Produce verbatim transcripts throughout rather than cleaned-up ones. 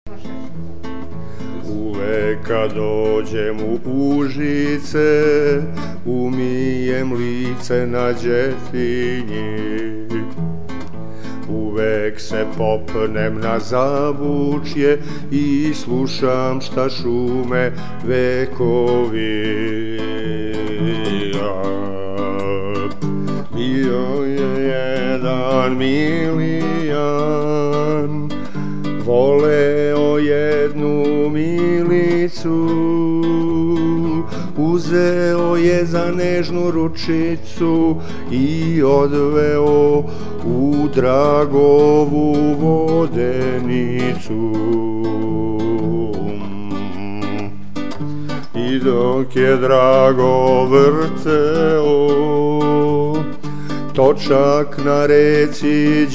Uvek kad dođem u Užice, umijem lice na Đetinji. Uvek se popnem na Zavučje i slušam šta šume vekovi. Bio je jedan Milijan, voleo jednu Milicu, uzeo je za nežnu ručicu i odveo u Dragovu vodenicu. I dok je Drago vrteo točak na reci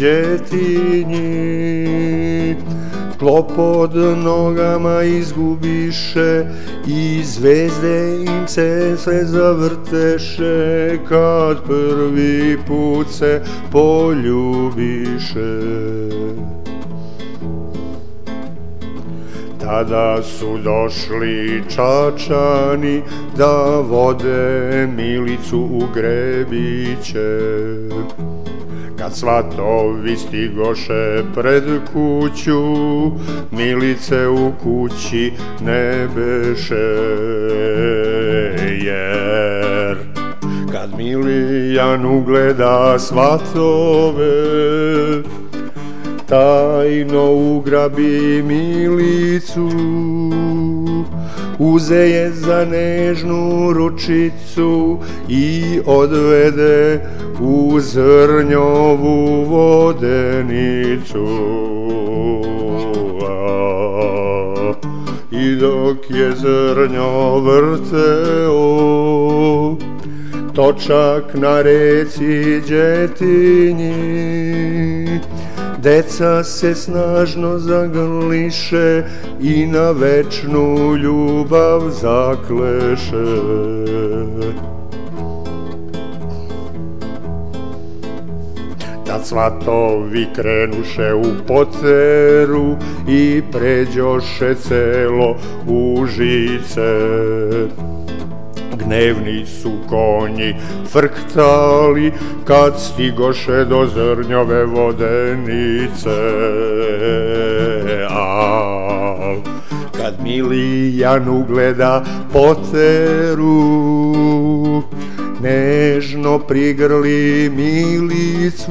Đetinji, tlo pod nogama izgubiše i zvezde im se sve zavrteše kad prvi put se poljubiše. Tada su došli Čačani da vode Milicu u Grebiće. Kad svatovi stigoše pred kuću, Milice u kući ne beše, jer kad Milijan ugleda svatove, tajno ugrabi Milicu, uze je za nežnu ručicu i odvede u Zrnjovu vodenicu. I dok je Zrnjo vrteo točak na reci Đetinji, deca se snažno zagrliše i na večnu ljubav zakleše. Tad svatovi krenuše u poteru i pređoše celo Užice. Gnevni su konji frktali kad stigoše do Zrnjove vodenice. Al kad Milijan ugleda poteru, nežno prigrli Milicu,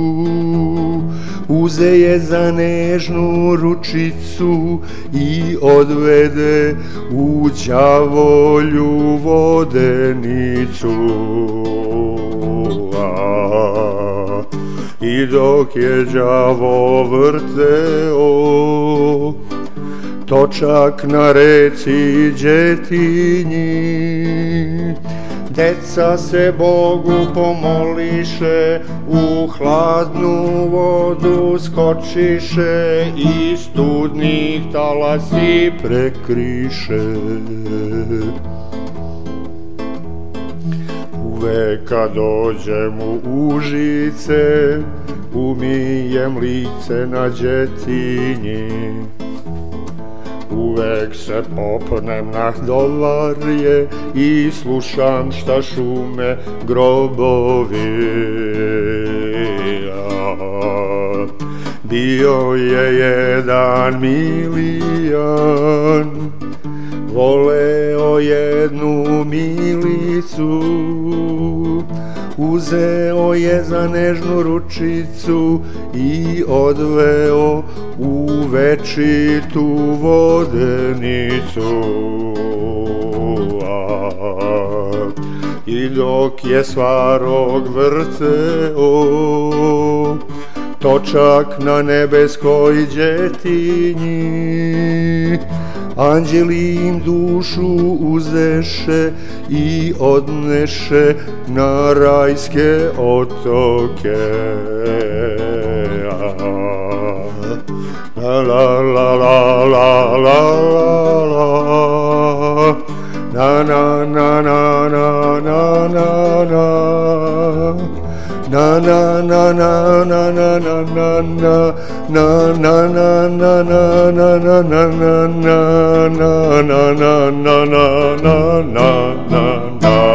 uze je za nežnu ručicu i odvede u đavolju vodenicu. I dok je đavo vrteo točak na reci Đetinji, deca se Bogu pomoliše, u hladnu vodu skočiše i studnih talasi prekriše. Uvek kad dođem u Užice, umijem lice na Đetinji. Uvek se popnem na Hdovarje i slušam šta šume grobovi. Bio je jedan Milijan, voleo jednu Milicu, uzeo je za nežnu ručicu i odveo u večitu vodenicu. I dok je Svarog vrteo točak na nebeskoj Đetinji, anđeli im dušu uzeše i odneše na rajske otoke. La la la la la la la, na na na na na na na na, na na na na na na na na na na na na na na na na na na na na na na na na na na